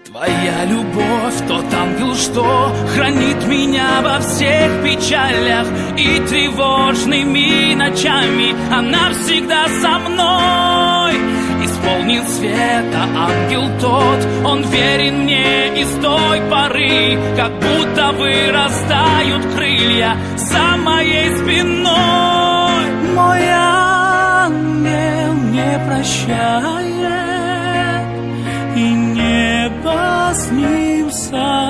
Твоя любовь, тот ангел, что хранит меня во всех печалях и тревожными ночами. Она всегда со мной. Исполнен света ангел тот, он верен мне и с той поры, как будто вырастают крылья за моей спиной. Мой ангел не прощает, и небо с ним сам.